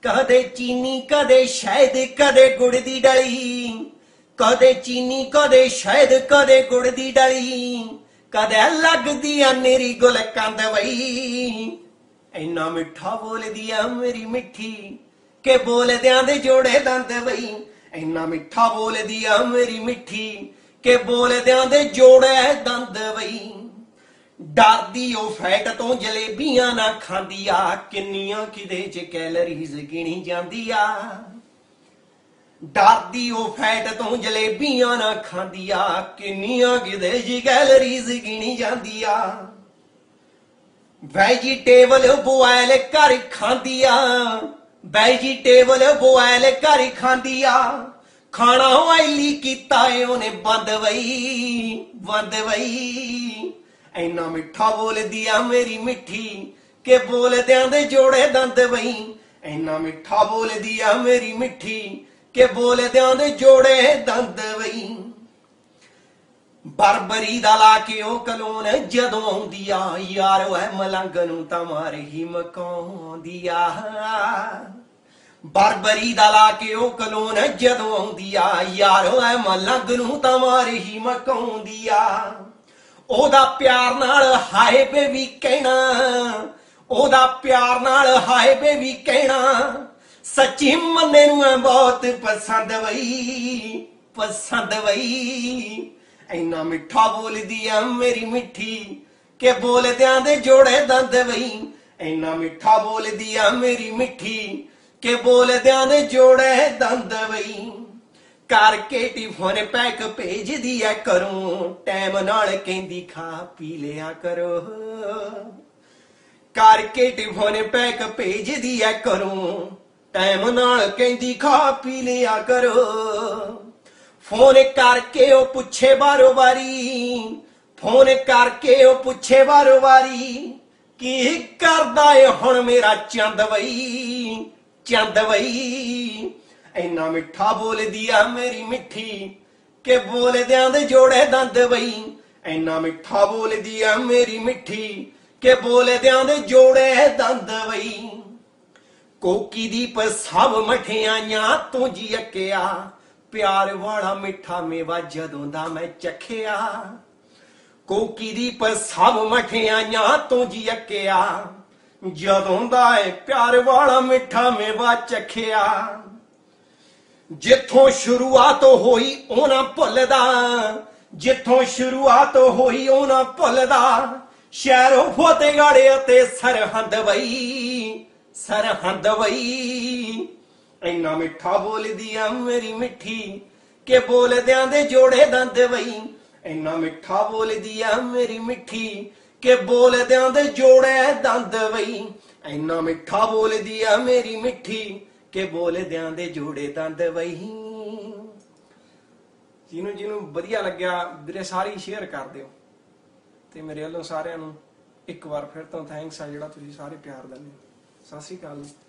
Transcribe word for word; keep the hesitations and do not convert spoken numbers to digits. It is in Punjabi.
ਕਦੇ ਚੀਨੀ ਕਦੇ ਸ਼ਹਿਦ ਕਦੇ ਗੁੜ ਦੀ ਡਲੀ, ਕਦੇ ਚੀਨੀ ਕਦੇ ਸ਼ਹਿਦ ਕਦੇ ਗੁੜ ਦੀ ਡਲੀ, ਕਦੇ ਲੱਗਦੀ ਆ ਮੇਰੀ ਗੁਲਕੰਦ ਵਈ। ਇੰਨਾ ਮਿੱਠਾ ਬੋਲਦੀ ਆ ਮੇਰੀ ਮਿੱਠੀ ਕਿ ਬੋਲਦਿਆਂ ਦੇ ਜੋੜੇ ਦੰਦ ਵਈ। ਇੰਨਾ ਮਿੱਠਾ ਬੋਲਦੀ ਆ ਮੇਰੀ ਮਿੱਠੀ ਕਿ ਬੋਲਦਿਆਂ ਦੇ ਜੋੜੇ ਦੰਦ ਵਈ। ਡਰਦੀ ਉਹ ਫੈਟ ਤੋਂ ਜਲੇਬੀਆਂ ਨਾ ਖਾਂਦੀ ਆ, ਕਿੰਨੀਆਂ ਕਿਦੇ ਚ ਕੈਲਰੀਜ਼ ਗਿਣੀ ਜਾਂਦੀ ਆ। ਡਰਦੀ ਉਹ ਫੈਟ ਤੋਂ ਜਲੇਬੀਆਂ ਨਾ ਖਾਂਦੀ ਆ, ਕਿੰਨੀਆਂ ਕਿਦੇ ਚ ਕੈਲਰੀਜ਼ ਗਿਣੀ ਜਾਂਦੀ ਆ। ਵੈਜੀਟੇਬਲ ਬੋਇਲ ਕਰ ਖਾਂਦੀ ਆ, ਵੈਜੀਟੇਬਲ ਬੋਇਲ ਕਰ ਖਾਂਦੀ ਆ। ਖਾਣਾ ਆਇਲੀ ਕੀਤਾ ਏ ਉਹਨੇ ਬੰਦ ਵਈ, ਬੰਦ ਵਈ। ਇੰਨਾ ਮਿੱਠਾ ਬੋਲਦੀ ਆ ਮੇਰੀ ਮਿੱਠੀ ਕਿ ਬੋਲਦਿਆਂ ਦੇ ਜੋੜੇ ਦੰਦ ਵਈ। ਇੰਨਾ ਮਿੱਠਾ ਬੋਲਦੀ ਆ ਮੇਰੀ ਮਿੱਠੀ ਕਿ ਬੋਲਦਿਆਂ ਦੇ ਜੋੜੇ ਦੰਦ ਵਈ। ਬਰਬਰੀ ਦਾ ਲਾ ਕੇ ਉਹ ਕਲੋਨ ਜਦੋਂ ਆਉਂਦੀ ਆ, ਯਾਰ ਉਹ ਮਲੰਗ ਨੂੰ ਤਾਂ ਮਾਰ ਹੀ ਮਕਾਉਂਦੀ ਆ। ਬਰਬਰੀ ਦਾ ਲਾ ਕੇ ਉਹ ਕਲੋਨ ਜਦੋਂ ਆਉਂਦੀ ਆ, ਯਾਰ ਉਹ ਮਲੰਗ ਨੂੰ ਤਾਂ ਮਾਰ ਹੀ ਮਕਾਉਂਦੀ ਆ। ਉਹਦਾ ਪਿਆਰ ਨਾਲ ਹਾਏ ਬੇਬੀ ਕਹਿਣਾ, ਉਹਦਾ ਪਿਆਰ ਨਾਲ ਹਾਏ ਬੇਬੀ ਕਹਿਣਾ। ਸੱਚੀ ਮੰਨੇ ਨੂੰ ਐ ਬਹੁਤ ਪਸੰਦ ਵਈ, ਪਸੰਦ ਵਈ। ਇੰਨਾ ਮਿੱਠਾ ਬੋਲਦੀ ਆ ਮੇਰੀ ਮਿੱਠੀ ਕਿ ਬੋਲਦਿਆਂ ਦੇ ਜੋੜੇ ਦੰਦ ਵਈ। ਇੰਨਾ ਮਿੱਠਾ ਬੋਲਦੀ ਆ ਮੇਰੀ ਮਿੱਠੀ ਕਿ ਬੋਲਦਿਆਂ ਦੇ ਜੋੜੇ ਦੰਦ ਵਈ। ਕਰਕੇ ਟਿਫਨ ਪੈਕ ਭੇਜਦੀ ਐ ਕਰੂੰ, ਟੈਮ ਨਾਲ ਕਹਿੰਦੀ ਖਾ ਪੀ ਲਿਆ ਕਰੋ। ਕਰਕੇ ਟਿਫਨ ਪੈਕ ਭੇਜਦੀ ਐ ਕਰੂੰ, ਟੈਮ ਨਾਲ ਕਹਿੰਦੀ ਖਾ ਪੀ ਲਿਆ ਕਰੋ। ਫੋਨ ਕਰਕੇ ਉਹ ਪੁੱਛੇ ਬਾਰੋ ਬਾਰੀ, ਫੋਨ ਕਰਕੇ ਉਹ ਪੁੱਛੇ ਬਾਰੋ ਬਾਰੀ। ਕੀ ਕਰਦਾ ਏ ਹੁਣ ਮੇਰਾ ਚੰਦ ਵਈ, ਚੰਦ ਵਈ। ਇੰਨਾ ਮਿੱਠਾ ਬੋਲਦੀ ਆ ਮੇਰੀ ਮਿੱਠੀ ਕਿ ਬੋਲਦਿਆਂ ਦੇ ਜੋੜੇ ਦੰਦ ਵਈ। ਇੰਨਾ ਮਿੱਠਾ ਬੋਲਦੀ ਆ ਮੇਰੀ ਮਿੱਠੀ ਕਿ ਬੋਲਦਿਆਂ ਦੇ ਜੋੜੇ ਦੰਦ ਵਈ। ਕੋਕੀ ਦੀ ਪਰ ਸਭ ਮਠਿਆਈਆਂ ਤੂੰ ਜੀ ਅੱਕਿਆ, ਪਿਆਰ ਵਾਲਾ ਮਿੱਠਾ ਮੇਵਾ ਜਦੋਂ ਦਾ ਮੈਂ ਚੱਖਿਆ। ਕੋਕੀ ਦੀ ਪਰ ਸਭ ਮਠਿਆਈਆਂ ਤੂੰ ਜੀ ਅੱਕਿਆ, ਜਦੋਂ ਦਾ ਏ ਪਿਆਰ ਵਾਲਾ ਮਿੱਠਾ ਮੇਵਾ ਚੱਖਿਆ। ਜਿੱਥੋਂ ਸ਼ੁਰੂਆਤ ਹੋਈ ਉਹ ਨਾ ਭੁੱਲਦਾ, ਜਿੱਥੋਂ ਸ਼ੁਰੂਆਤ ਹੋਈ ਉਹ ਨਾ ਭੁੱਲਦਾ। ਸ਼ਹਿਰੋਂ ਫਤਿਹਗੜ੍ਹ ਅਤੇ ਸਰਹੰਦ ਵਈ, ਸਰਹੰਦ ਵਈ। ਇੰਨਾ ਮਿੱਠਾ ਬੋਲਦੀ ਆ ਮੇਰੀ ਮਿੱਠੀ ਕਿ ਬੋਲਦਿਆਂ ਦੇ ਜੋੜੇ ਦੰਦ ਵਈ। ਇੰਨਾ ਮਿੱਠਾ ਬੋਲਦੀ ਆ ਮੇਰੀ ਮਿੱਠੀ ਕਿ ਬੋਲਦਿਆਂ ਦੇ ਜੋੜੇ ਦੰਦ ਵਈ। ਇੰਨਾ ਮਿੱਠਾ ਬੋਲਦੀ ਆ ਮੇਰੀ ਮਿੱਠੀ ਕਿ ਬੋਲਦਿਆਂ ਦੇ ਜੋੜੇ ਦੰਦ ਵਈ। ਜਿਹਨੂੰ ਜਿਹਨੂੰ ਵਧੀਆ ਲੱਗਿਆ ਵੀਰੇ ਸਾਰੀ ਸ਼ੇਅਰ ਕਰ ਦਿਓ, ਤੇ ਮੇਰੇ ਵੱਲੋਂ ਸਾਰਿਆਂ ਨੂੰ ਇੱਕ ਵਾਰ ਫਿਰ ਤੋਂ ਥੈਂਕਸ ਆ ਜਿਹੜਾ ਤੁਸੀਂ ਸਾਰੇ ਪਿਆਰ ਦਿੰਦੇ ਹੋ। ਸਤਿ ਸ਼੍ਰੀ ਅਕਾਲ।